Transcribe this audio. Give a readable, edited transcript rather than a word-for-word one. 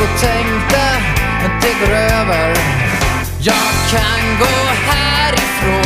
och tänkte, men det går över. Jag kan gå härifrån